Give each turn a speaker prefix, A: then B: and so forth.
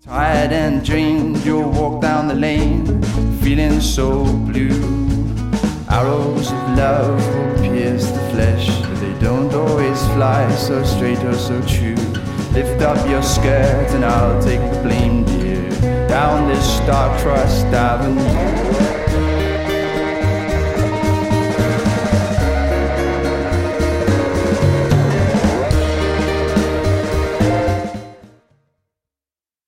A: Tired and drained, you'll walk down the lane, feeling so blue. Arrows of love will pierce the flesh, but they don't always fly so straight or so true. Lift up your skirt and I'll take the blame, dear, down this star-crossed avenue.